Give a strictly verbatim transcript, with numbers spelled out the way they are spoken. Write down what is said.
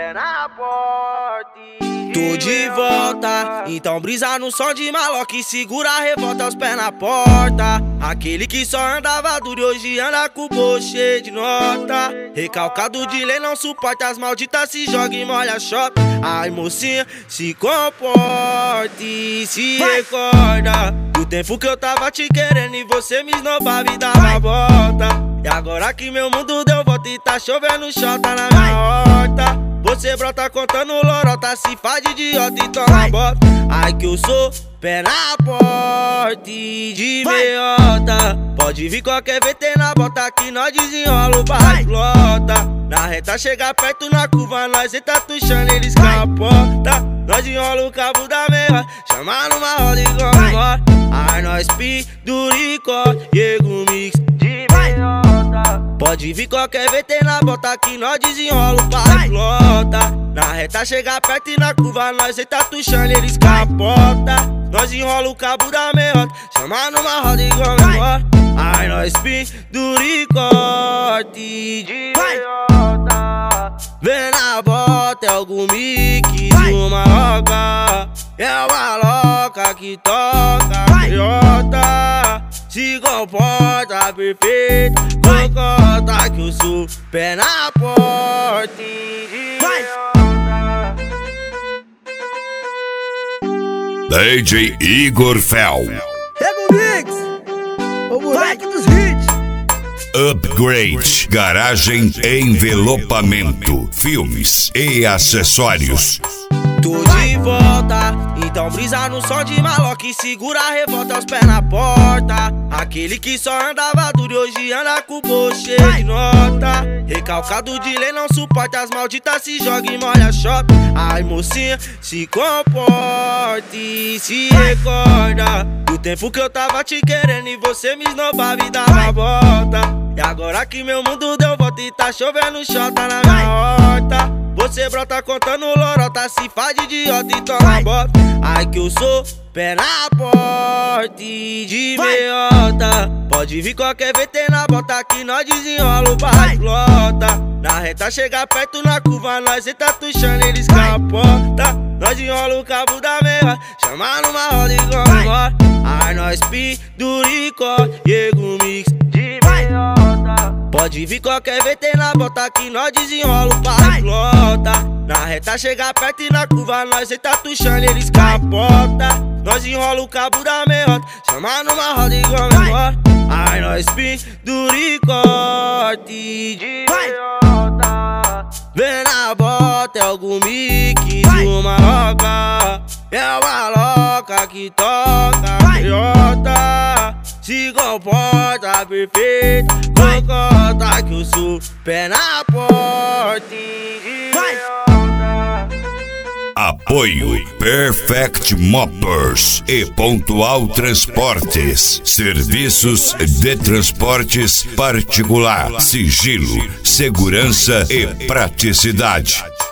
pé na porta. Tô de volta, então brisa no som de maloca e segura a revolta aos pés na porta. Aquele que só andava duro e hoje anda com o bolso cheio de nota. Recalcado de lei não suporta as malditas, se joga e molha a chota. Ai mocinha, se comporte e se recorda do tempo que eu tava te querendo e você me esnobava e dava a volta. E agora que meu mundo deu volta e tá chovendo chota na minha horta, você brota contando lorota, se faz de idiota e toma bota. Ai que eu sou pé na porta e de meiota. Pode vir qualquer V T na bota que nós desenrola o barra flota. Na reta chega perto na curva, nós entra tuchando, eles capota. Nós enrola o cabo da meia, chama numa roda e comemora. Ai nós penduricó, Diego Mix de meiota. Pode vir qualquer V T na bota que nós desenrola o barra flota. Na reta chega perto e na curva nós entra tuchando, eles capota. Nós enrola o cabo da meiota, chama numa roda e comemora. Ai nós penduricó de meiota. Vem na bota, é algum mix de uma roca. É uma louca que toca meiota. Se comporta perfeito, cocota que eu sou pé na porta de meiota. D J Igor Fel. Pega o mix, o moleque dos hits. Upgrade, garagem, envelopamento, filmes e acessórios. Tô de volta, então brisa no som de maloca e segura a revolta aos pés na porta. Aquele que só andava duro e hoje anda com o bolso cheio de nota. Recalcado de lei não suporta as malditas, se joga e molha a chota. Ai mocinha, se comporte e se recorda do tempo que eu tava te querendo e você me esnobava e dava a volta. E agora que meu mundo deu volta e tá chovendo chota na minha horta, você brota contando lorota, se faz de idiota e toma bota. Ai que eu sou pé na porta e de meiota. Pode vir qualquer V T na bota que nós desenrola o barra flota. Na reta chega perto na curva, nós entra tuchando, eles capota. Nós enrola o cabo da meia, chama numa roda e comemora. Ai nós penduricó, Diego Mix de meiota. Pode vir qualquer V T na bota que nós desenrola o barra flota. Na reta chega perto e na curva nós entra tuchando, eles capota. Nós enrola o cabo da meiota, chama numa roda e comemora. Ai nós penduricó de meiota. Vem na bota, é algum mix de uma roca. É uma louca que toca meiota. Se comporta perfeito, cocota que eu sou pé na porta de meiota. Apoio Perfect Moppers e Pontual Transportes. Serviços de transportes particular, sigilo, segurança e praticidade.